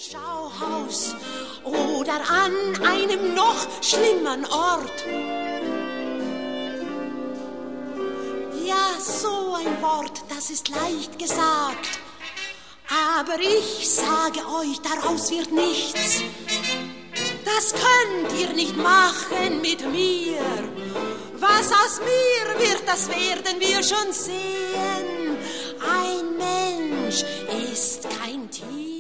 Schauhaus oder an einem noch schlimmeren Ort. Ja, so ein Wort, das ist leicht gesagt, aber ich sage euch, daraus wird nichts. Das könnt ihr nicht machen mit mir. Was aus mir wird, das werden wir schon sehen. Ein Mensch ist kein Tier.